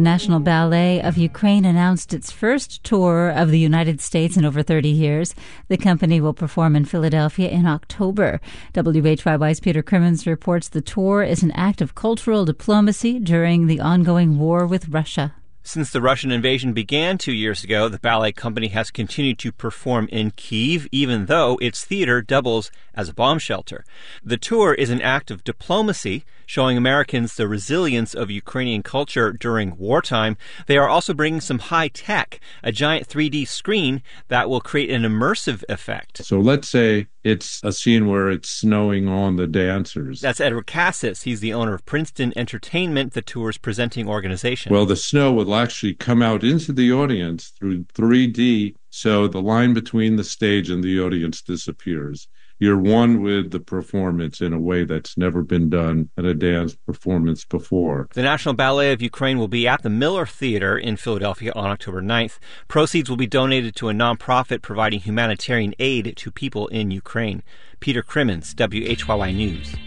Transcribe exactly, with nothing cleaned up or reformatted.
The National Ballet of Ukraine announced its first tour of the United States in over thirty years. The company will perform in Philadelphia in October. W H Y Y's Peter Crimmins reports the tour is an act of cultural diplomacy during the ongoing war with Russia. Since the Russian invasion began two years ago, the ballet company has continued to perform in Kyiv, even though its theater doubles as a bomb shelter. The tour is an act of diplomacy, showing Americans the resilience of Ukrainian culture during wartime. They are also bringing some high tech, a giant three D screen that will create an immersive effect. So let's say it's a scene where it's snowing on the dancers. That's Edward Cassis. He's the owner of Princeton Entertainment, the tour's presenting organization. Well, the snow will actually come out into the audience through three D, so the line between the stage and the audience disappears. You're one with the performance in a way that's never been done at a dance performance before. The National Ballet of Ukraine will be at the Miller Theater in Philadelphia on October ninth. Proceeds will be donated to a nonprofit providing humanitarian aid to people in Ukraine. Peter Crimmins, W H Y Y News.